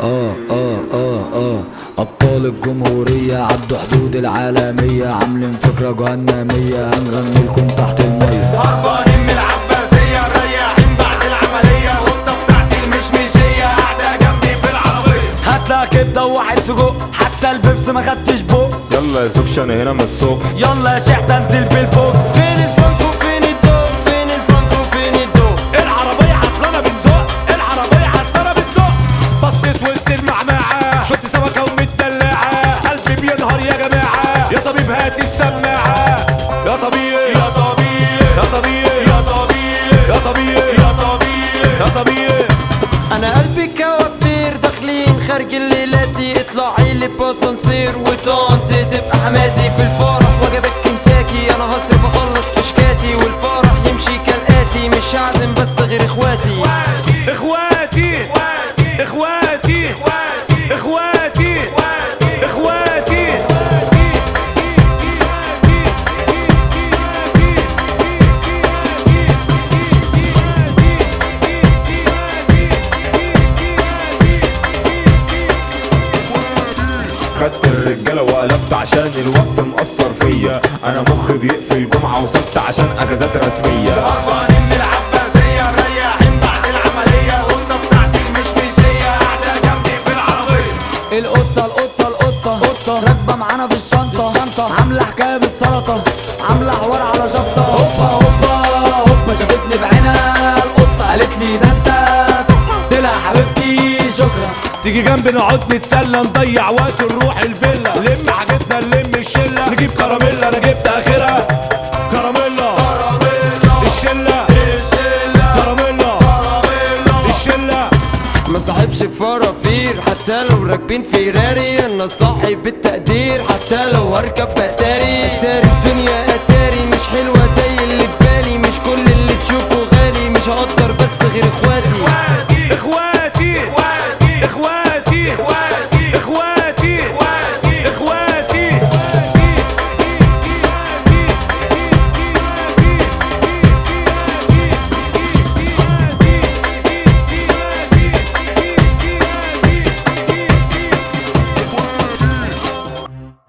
أبطال الجمهورية عدوا حدود العالمية، عاملين فكرة جهنمية هنغني لكم تحت المية. هربانين من العباسية مريحين بعد العملية، والقطة بتاعتي المشمشية قاعدة جنبي في العربية. هاتلها كبدة وواحد سجق، حتى البيبس ما خدتش بق. يلا يا زوجش انا هنا من الصبح. يلا يا شيخ تنزل بالبوك. فين الفانكو فين الدوق، فين الفانكو فين الدوق. العربية عطلانة بتزق، العربية عطلانة بتزق. بصيت وسط المعمعة شفت سمكة ومتدلعة، قلبي بينهار يا جماعة. يا طبيب هات السماعة، يا طبيعي يا طبيعي يا طبيعي يا طبيعي يا طبيعي يا طبيعي يا طبيعي. انا قلبي كوافير داخلين خارج الليلاتي، اطلعي لي باسانسير وطنط تبقى حماتي. في الفرح وجبت كنتاكي، انا هصرف اخلص كشكاتي، والفرح يمشي كالاتي، مش هعزم بس غير اخواتي. اخواتي اخواتي اخواتي اخواتي. خدت الرجاله وقلبت عشان الوقت مأثر فيا، انا مخي بيقفل جمعه وسبت عشان اجازات رسميه. هربانين من العباسية مريحين بعد العملية، والقطة بتاعتي المشمشية قاعدة جنبي في العربية. القطة راكبة معانا في الشنطة، عاملة حكاية بالسلطة، عاملة حوار على شطة. هوبا شافتني بعينها القطة، قالت لي ده انت. قلت لها حبيبتي شكرا. تيجي جنبي نقعد نتسلى نضيع وقت نروح الفيلا، نلم حاجتنا نلم الشلة، نجيب كراميلا انا جبت اخرها كراميلا. الشلة كراميلا الشلة. ما صاحبش فرافير حتى لو راكبين فيراري، انا صاحب بالتقدير حتى لو هركب اتاري. الدنيا